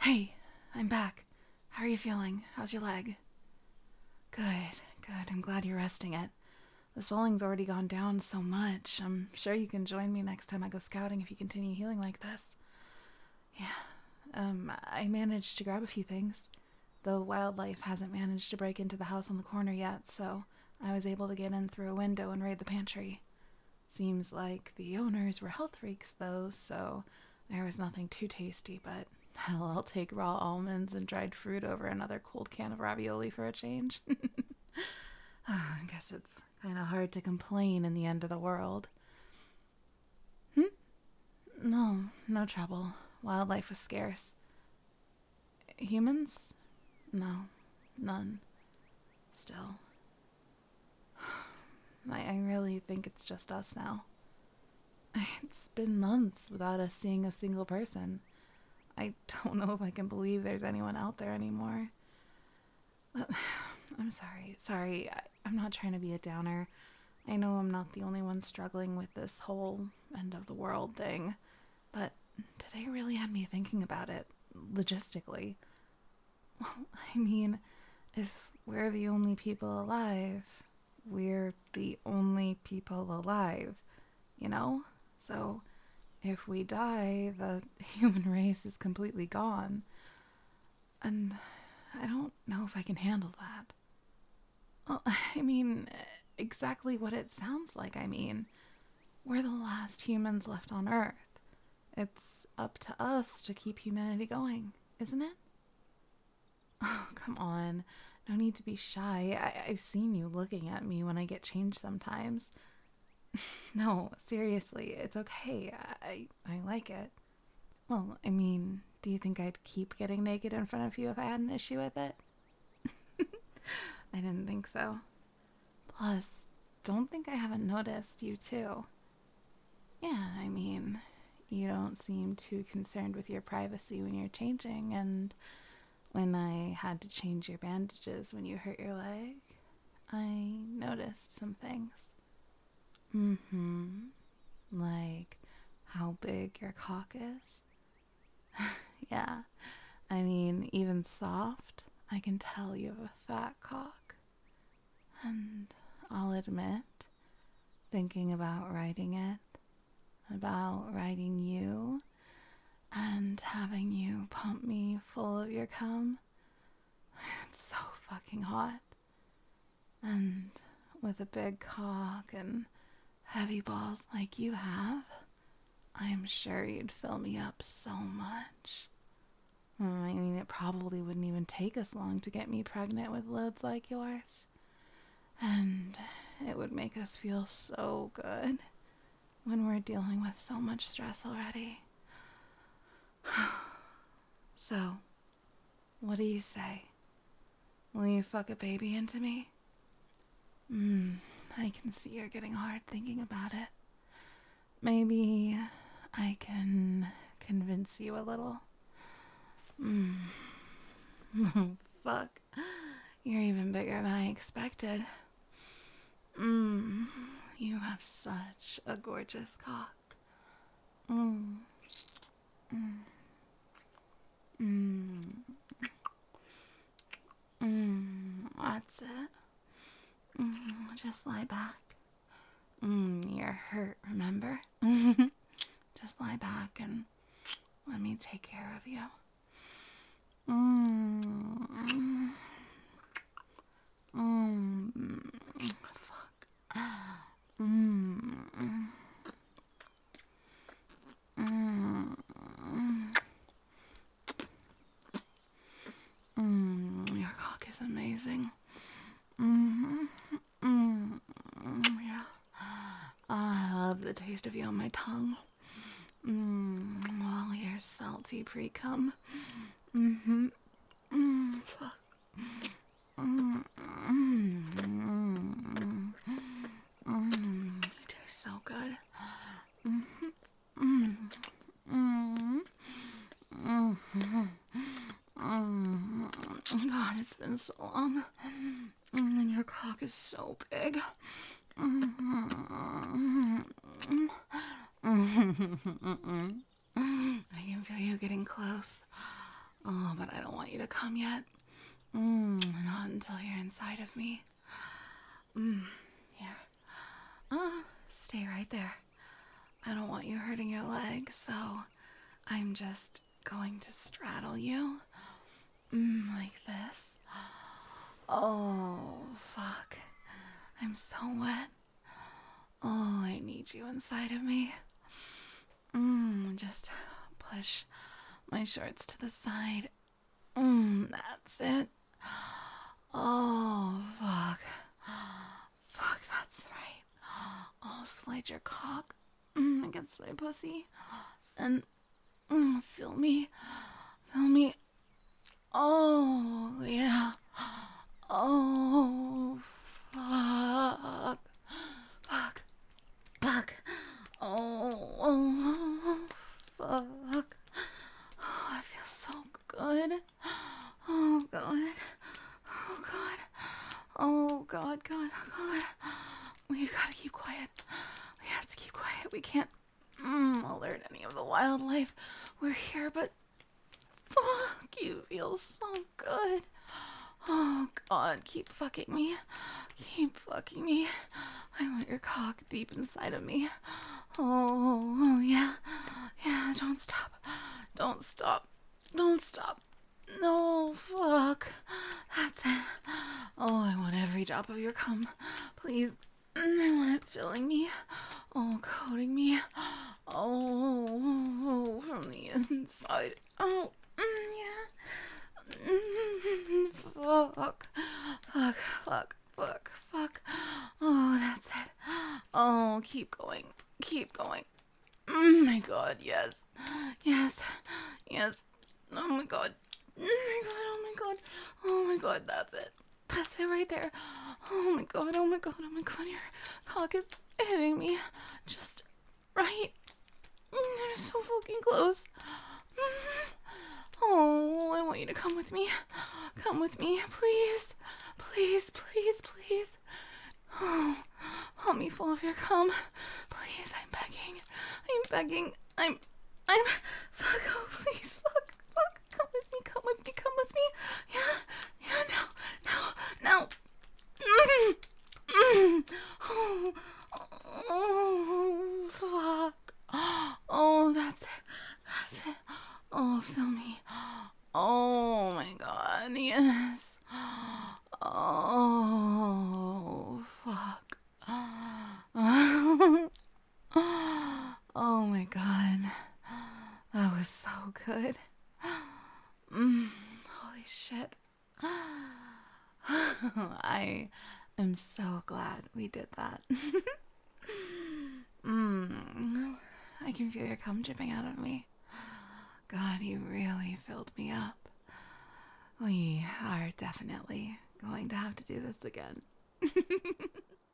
Hey, I'm back. How are you feeling? How's your leg? Good, good. I'm glad you're resting it. The swelling's already gone down so much. I'm sure you can join me next time I go scouting if you continue healing like this. I managed to grab a few things. The wildlife hasn't managed to break into the house on the corner yet, so I was able to get in through a window and raid the pantry. Seems like the owners were health freaks, though, so there was nothing too tasty, but hell, I'll take raw almonds and dried fruit over another cold can of ravioli for a change. I guess it's kind of hard to complain in the end of the world. No, no trouble. Wildlife was scarce. Humans? No, none. Still. I really think it's just us now. It's been months without us seeing a single person. I don't know if I can believe there's anyone out there anymore. I'm sorry. I'm not trying to be a downer. I know I'm not the only one struggling with this whole end of the world thing, but today really had me thinking about it, logistically. Well, I mean, if we're the only people alive, we're the only people alive, you know? So, if we die, the human race is completely gone. And I don't know if I can handle that. Well, I mean, exactly what it sounds like. I mean, we're the last humans left on Earth. It's up to us to keep humanity going, isn't it? Oh, come on. No need to be shy. I've seen you looking at me when I get changed sometimes. No, seriously, it's okay. I like it. Well, I mean, do you think I'd keep getting naked in front of you if I had an issue with it? I didn't think so. Plus, don't think I haven't noticed you too. Yeah, I mean, you don't seem too concerned with your privacy when you're changing, and when I had to change your bandages when you hurt your leg, I noticed some things. Mm-hmm. Like how big your cock is? Yeah, I mean, even soft, I can tell you have a fat cock. And I'll admit, thinking about writing it, about writing you, and having you pump me full of your cum, it's so fucking hot. And with a big cock and heavy balls like you have, I'm sure you'd fill me up so much. I mean, it probably wouldn't even take us long to get me pregnant with loads like yours. And it would make us feel so good when we're dealing with so much stress already. So, what do you say? Will you fuck a baby into me? I can see you're getting hard thinking about it. Maybe I can convince you a little. Fuck. You're even bigger than I expected. You have such a gorgeous cock. That's it. Just lie back. You're hurt, remember? Just lie back and let me take care of you. Fuck. Your cock is amazing. Yeah. I love the taste of you on my tongue. All your salty pre-cum. Fuck. It tastes so good. God, it's been so long. And your cock is so big. I can feel you getting close. Oh, but I don't want you to come yet. Not until you're inside of me. Here. Stay right there. I don't want you hurting your leg, so I'm just going to straddle you. Like this. Oh, fuck. I'm so wet. Oh, I need you inside of me. Just push my shorts to the side. That's it. Oh, fuck. Fuck, that's right. Oh, slide your cock against my pussy. And feel me. Feel me. Oh, yeah. Oh, fuck. Fuck. Fuck. Oh, fuck. Oh, I feel so good. Oh, God. Oh, God. Oh, God, God, God. We gotta keep quiet. We have to keep quiet. We can't alert any of the wildlife. We're here, but fuck, you feel so good. Oh, God, keep fucking me. Keep fucking me. I want your cock deep inside of me. Oh, yeah. Yeah, don't stop. Don't stop. Don't stop. No, fuck. That's it. Oh, I want every drop of your cum. Please. I want it filling me. Oh, coating me. Oh, from the inside. Oh, yeah. Fuck. Fuck, fuck, fuck, fuck. Oh, that's it. Oh, keep going. Keep going. Oh my God, yes. Yes. Yes. Oh my God. Oh my God, oh my God. Oh my God, that's it. That's it right there. Oh my God, oh my God, oh my God. Your cock is hitting me. Just right. They're so fucking close. Oh, I want you to come with me. Come with me, please. Please, please, please. Oh, help me full of your cum. Please, I'm begging. I'm begging. I'm, fuck, oh, please, fuck, fuck. Come with me, come with me, come with me. Yeah, yeah, now. Oh, oh, fuck. Oh, that's it. That's it. Oh, feel me. Oh my God, yes. Oh, fuck. Oh my God. That was so good. Holy shit. I am so glad we did that. I can feel your cum dripping out of me. God, you really filled me up. We are definitely going to have to do this again.